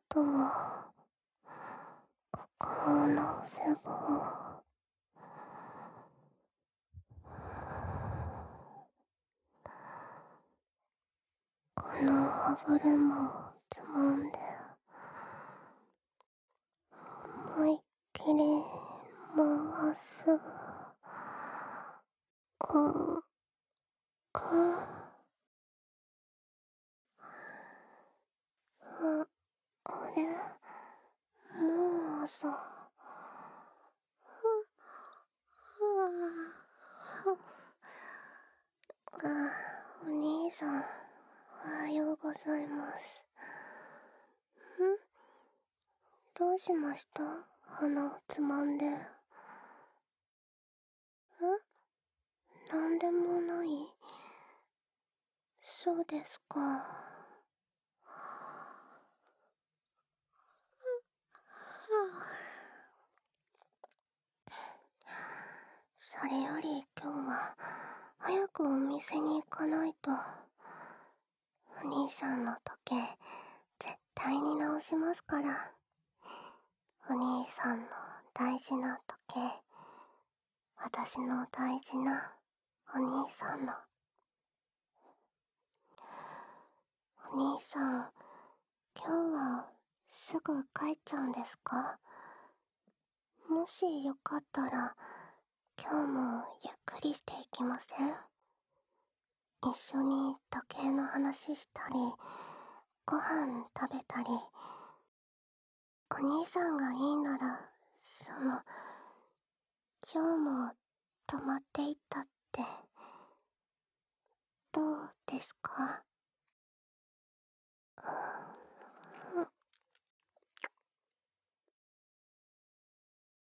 と、ここを直せば。この歯車をつまんで、思いっきり回す。あれ、もう朝。お兄さん、おはようございます。どうしました？鼻をつまんで。なんでもない？そうですか。それより今日は早くお店に行かないと。お兄さんの時計絶対に直しますから。お兄さんの大事な時計、私の大事なお兄さんの。お兄さん、今日はすぐ帰っちゃうんですか？もしよかったら今日もゆっくりしていきません？一緒に時計の話したり、ご飯食べたり。お兄さんがいいなら、今日も泊まっていったってどうですか？